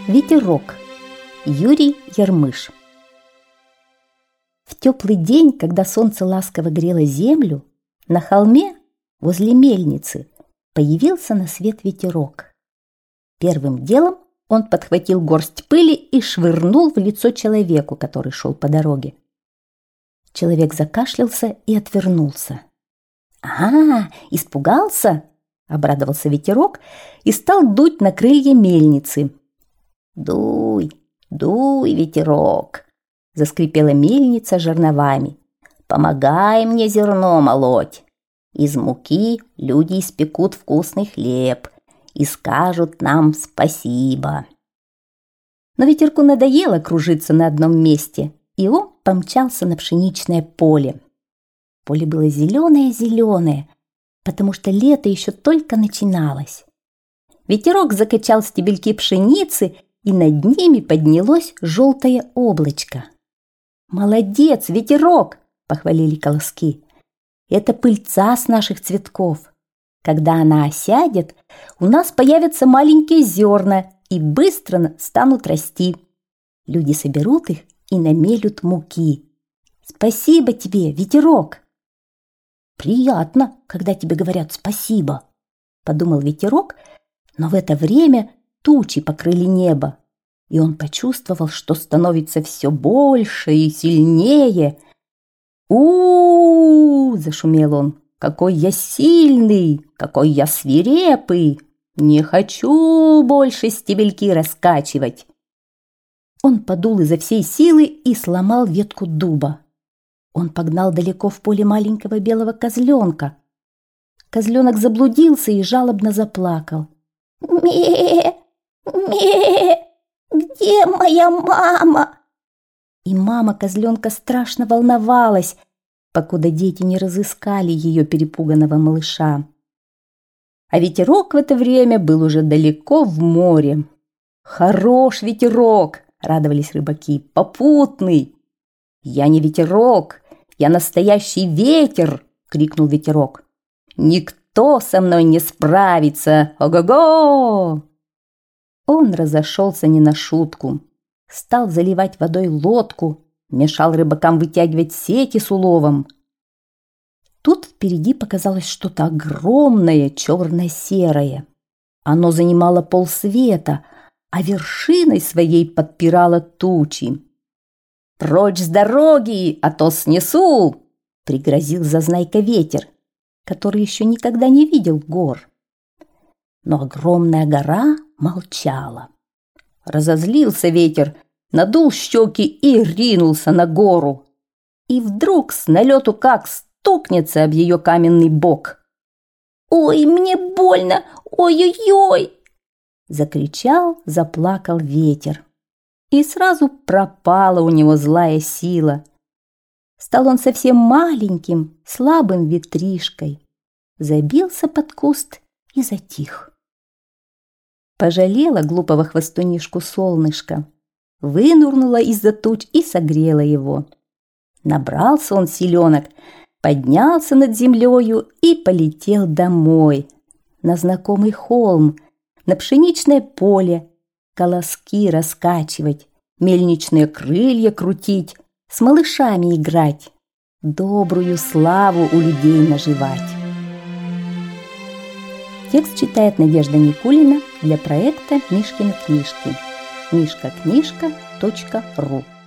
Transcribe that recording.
Ветерок. Юрий Ермыш. В теплый день, когда солнце ласково грело землю, на холме возле мельницы появился на свет ветерок. Первым делом он подхватил горсть пыли и швырнул в лицо человеку, который шел по дороге. Человек закашлялся и отвернулся. Испугался?» — обрадовался ветерок и стал дуть на крылья мельницы. «Дуй, дуй, ветерок!» — заскрипела мельница жерновами. «Помогай мне зерно молоть. Из муки люди испекут вкусный хлеб и скажут нам спасибо». Но ветерку надоело кружиться на одном месте, и он помчался на пшеничное поле. Поле было зеленое-зеленое, потому что лето еще только начиналось. Ветерок закачал стебельки пшеницы, и над ними поднялось желтое облачко. «Молодец, ветерок!» — похвалили колоски. «Это пыльца с наших цветков. Когда она осядет, у нас появятся маленькие зерна и быстро станут расти. Люди соберут их и намелют муки. Спасибо тебе, ветерок!» «Приятно, когда тебе говорят спасибо», — подумал ветерок, но в это время тучи покрыли небо, и он почувствовал, что становится все больше и сильнее. «У-у-у!» — зашумел он. «Какой я сильный! Какой я свирепый! Не хочу больше стебельки раскачивать!» Он подул изо всей силы и сломал ветку дуба. Он погнал далеко в поле маленького белого козленка. Козленок заблудился и жалобно заплакал. «Ме! Ме! Где моя мама?» И мама козленка страшно волновалась, покуда дети не разыскали ее перепуганного малыша. А ветерок в это время был уже далеко в море. «Хорош ветерок!» — радовались рыбаки. «Попутный!» «Я не ветерок, я настоящий ветер!» — крикнул ветерок. «Никто со мной не справится! Ого-го!» Он разошелся не на шутку, стал заливать водой лодку, мешал рыбакам вытягивать сети с уловом. Тут впереди показалось что-то огромное, черно-серое. Оно занимало полсвета, а вершиной своей подпирало тучи. «Прочь с дороги, а то снесу!» — пригрозил зазнайка ветер, который еще никогда не видел гор. Но огромная гора молчала. Разозлился ветер, надул щеки и ринулся на гору. И вдруг с налету как стукнется об ее каменный бок. «Ой, мне больно! Ой-ой-ой!» Закричал, заплакал ветер. И сразу пропала у него злая сила. Стал он совсем маленьким, слабым ветришкой. Забился под куст и затих. Пожалела глупого хвостунишку солнышко. Вынурнула из-за туч и согрела его. Набрался он силенок, поднялся над землею и полетел домой. На знакомый холм, на пшеничное поле, колоски раскачивать, мельничные крылья крутить, с малышами играть, добрую славу у людей наживать. Текст читает Надежда Никулина для проекта «Мишкины книжки». mishkaknижка.ру